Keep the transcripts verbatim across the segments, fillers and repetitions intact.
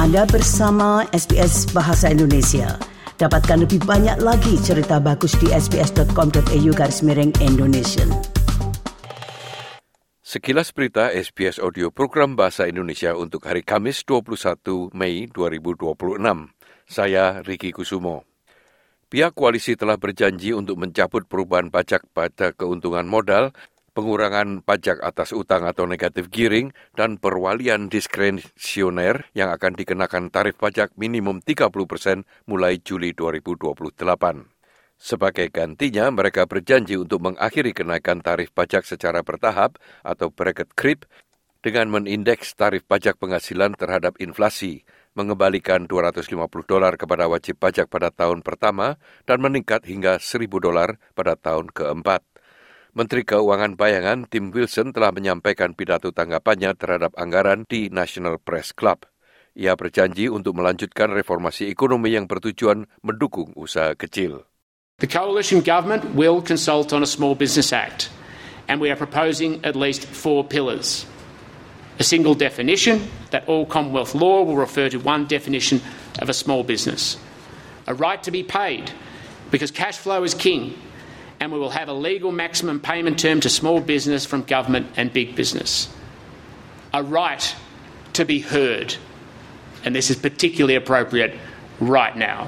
Anda bersama S B S Bahasa Indonesia. Dapatkan lebih banyak lagi cerita bagus di sbs.com.au garis miring Indonesia. Sekilas berita S B S Audio Program Bahasa Indonesia untuk hari Kamis dua puluh satu Mei dua ribu dua puluh enam. Saya Riki Kusumo. Pihak koalisi telah berjanji untuk mencabut perubahan pajak pada keuntungan modal, pengurangan pajak atas utang atau negative gearing, dan perwalian diskresioner yang akan dikenakan tarif pajak minimum tiga puluh persen mulai Juli dua ribu dua puluh delapan. Sebagai gantinya, mereka berjanji untuk mengakhiri kenaikan tarif pajak secara bertahap atau bracket creep dengan menindeks tarif pajak penghasilan terhadap inflasi, mengembalikan dua ratus lima puluh dolar kepada wajib pajak pada tahun pertama dan meningkat hingga seribu dolar pada tahun keempat. Menteri Keuangan Bayangan Tim Wilson telah menyampaikan pidato tanggapannya terhadap anggaran di National Press Club. Ia berjanji untuk melanjutkan reformasi ekonomi yang bertujuan mendukung usaha kecil. The coalition government will consult on a Small Business Act, and we are proposing at least four pillars. A single definition that all Commonwealth law will refer to one definition of a small business. A right to be paid, because cash flow is king. And we will have a legal maximum payment term to small business from government and big business. A right to be heard. And this is particularly appropriate right now.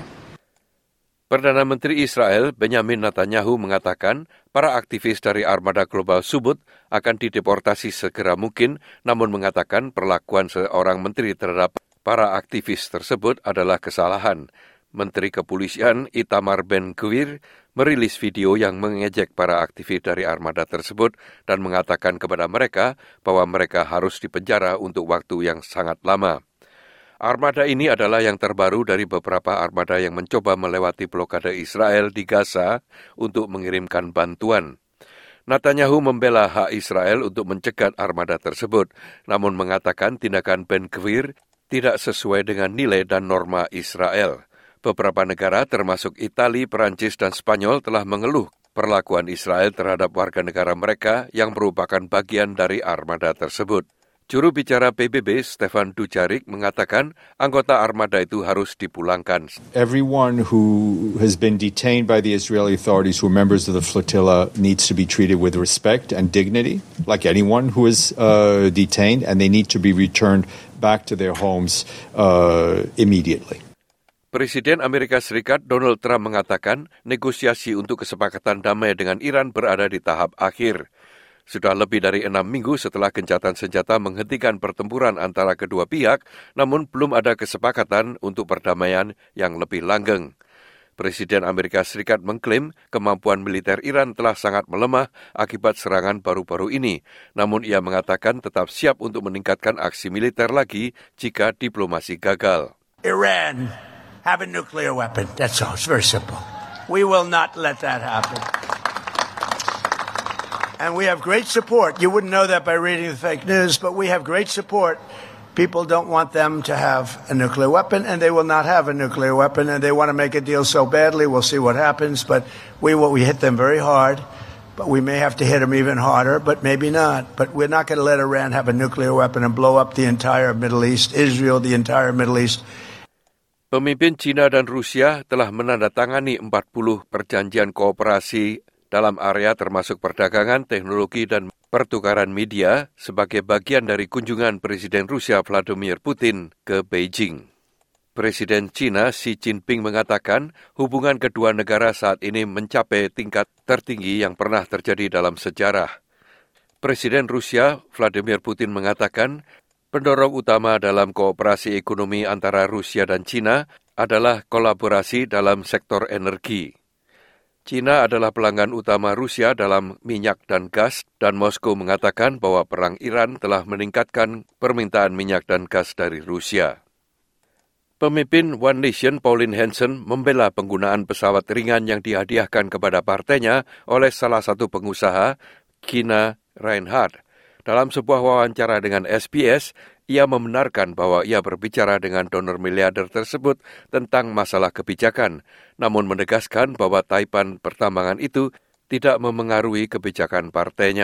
Perdana Menteri Israel Benjamin Netanyahu mengatakan para aktivis dari Armada Global Subud akan dideportasi segera mungkin, namun mengatakan perlakuan seorang menteri terhadap para aktivis tersebut adalah kesalahan. Menteri Kepolisian Itamar Ben-Gvir merilis video yang mengejek para aktivis dari armada tersebut dan mengatakan kepada mereka bahwa mereka harus dipenjara untuk waktu yang sangat lama. Armada ini adalah yang terbaru dari beberapa armada yang mencoba melewati blokade Israel di Gaza untuk mengirimkan bantuan. Netanyahu membela hak Israel untuk mencegat armada tersebut, namun mengatakan tindakan Ben-Gvir tidak sesuai dengan nilai dan norma Israel. Beberapa negara termasuk Italia, Perancis, dan Spanyol telah mengeluh perlakuan Israel terhadap warga negara mereka yang merupakan bagian dari armada tersebut. Juru bicara P B B, Stefan Dujarric, mengatakan anggota armada itu harus dipulangkan. Everyone who has been detained by the Israeli authorities who are members of the flotilla needs to be treated with respect and dignity, like anyone who is uh, detained, and they need to be returned back to their homes uh, immediately. Presiden Amerika Serikat Donald Trump mengatakan negosiasi untuk kesepakatan damai dengan Iran berada di tahap akhir. Sudah lebih dari enam minggu setelah gencatan senjata menghentikan pertempuran antara kedua pihak, namun belum ada kesepakatan untuk perdamaian yang lebih langgeng. Presiden Amerika Serikat mengklaim kemampuan militer Iran telah sangat melemah akibat serangan baru-baru ini, namun ia mengatakan tetap siap untuk meningkatkan aksi militer lagi jika diplomasi gagal. Iran have a nuclear weapon. That's all. It's very simple. We will not let that happen. And we have great support. You wouldn't know that by reading the fake news, but we have great support. People don't want them to have a nuclear weapon, and they will not have a nuclear weapon, and they want to make a deal so badly. We'll see what happens, but we will, we hit them very hard. But we may have to hit them even harder, but maybe not. But we're not going to let Iran have a nuclear weapon and blow up the entire Middle East, Israel, the entire Middle East. Pemimpin China dan Rusia telah menandatangani empat puluh perjanjian kooperasi dalam area termasuk perdagangan, teknologi, dan pertukaran media sebagai bagian dari kunjungan Presiden Rusia Vladimir Putin ke Beijing. Presiden China Xi Jinping mengatakan hubungan kedua negara saat ini mencapai tingkat tertinggi yang pernah terjadi dalam sejarah. Presiden Rusia Vladimir Putin mengatakan pendorong utama dalam kooperasi ekonomi antara Rusia dan China adalah kolaborasi dalam sektor energi. China adalah pelanggan utama Rusia dalam minyak dan gas, dan Moskow mengatakan bahwa perang Iran telah meningkatkan permintaan minyak dan gas dari Rusia. Pemimpin One Nation Pauline Hanson membela penggunaan pesawat ringan yang dihadiahkan kepada partainya oleh salah satu pengusaha, Gina Reinhardt. Dalam sebuah wawancara dengan S B S, ia membenarkan bahwa ia berbicara dengan donor miliarder tersebut tentang masalah kebijakan, namun menegaskan bahwa taipan pertambangan itu tidak memengaruhi kebijakan partainya.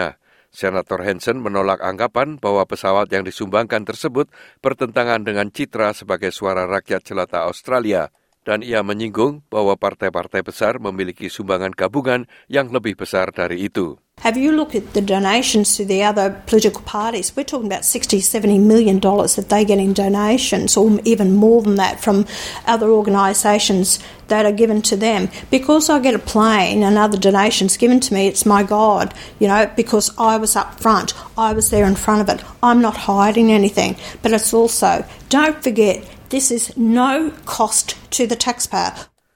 Senator Hanson menolak anggapan bahwa pesawat yang disumbangkan tersebut bertentangan dengan citra sebagai suara rakyat jelata Australia, dan ia menyinggung bahwa partai-partai besar memiliki sumbangan gabungan yang lebih besar dari itu. Have you looked at the donations to the other political parties? We're talking about sixty, seventy million dollars that they get in donations, or even more than that from other organisations that are given to them. Because I get a plane and other donations given to me, it's my God, you know, because I was up front, I was there in front of it. I'm not hiding anything. But it's also, don't forget, this is no cost to the taxpayer.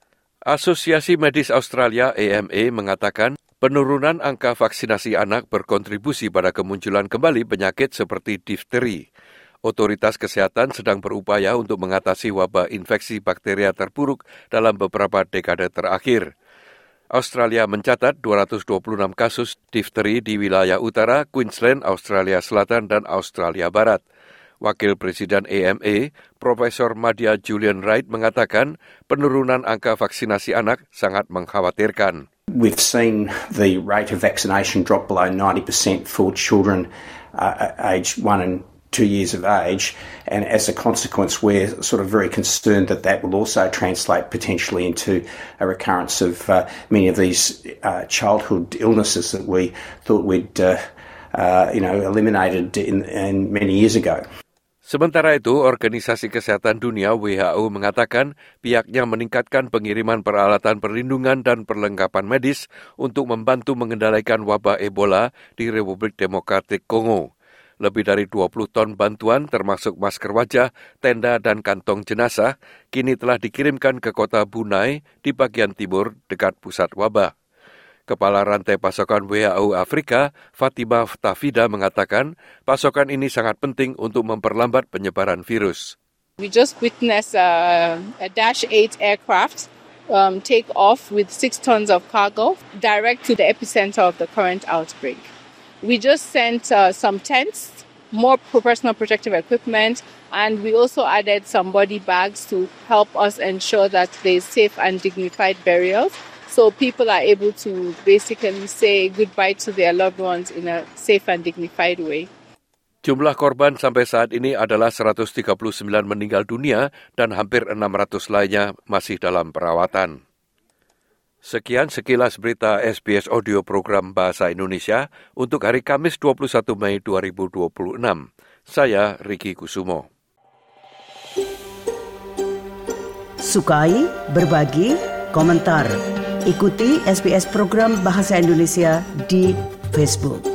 Asosiasi Medis Australia A M A mengatakan penurunan angka vaksinasi anak berkontribusi pada kemunculan kembali penyakit seperti difteri. Otoritas kesehatan sedang berupaya untuk mengatasi wabah infeksi bakteria terburuk dalam beberapa dekade terakhir. Australia mencatat dua ratus dua puluh enam kasus difteri di wilayah utara, Queensland, Australia Selatan, dan Australia Barat. Wakil Presiden A M A, Profesor Madhya Julian Wright mengatakan penurunan angka vaksinasi anak sangat mengkhawatirkan. We've seen the rate of vaccination drop below ninety percent for children uh, aged one and two years of age, and as a consequence we're sort of very concerned that that will also translate potentially into a recurrence of uh, many of these uh, childhood illnesses that we thought we'd uh, uh, you know, eliminated in, in many years ago. Sementara itu, Organisasi Kesehatan Dunia W H O mengatakan pihaknya meningkatkan pengiriman peralatan perlindungan dan perlengkapan medis untuk membantu mengendalikan wabah Ebola di Republik Demokratik Kongo. Lebih dari dua puluh ton bantuan termasuk masker wajah, tenda, dan kantong jenazah kini telah dikirimkan ke kota Bunai di bagian timur dekat pusat wabah. Kepala Rantai Pasokan W H O Afrika, Fatima Tafida, mengatakan pasokan ini sangat penting untuk memperlambat penyebaran virus. We just witnessed a, a Dash eight aircraft um, take off with six tons of cargo direct to the epicenter of the current outbreak. We just sent uh, some tents, more personal protective equipment, and we also added some body bags to help us ensure that there is safe and dignified burials. So people are able to basically say goodbye to their loved ones in a safe and dignified way. Jumlah korban sampai saat ini adalah seratus tiga puluh sembilan meninggal dunia dan hampir enam ratus lainnya masih dalam perawatan. Sekian sekilas berita S B S Audio Program Bahasa Indonesia untuk hari Kamis dua puluh satu Mei dua ribu dua puluh enam. Saya Ricky Kusumo. Sukai, berbagi, komentar. Ikuti S B S Program Bahasa Indonesia di Facebook.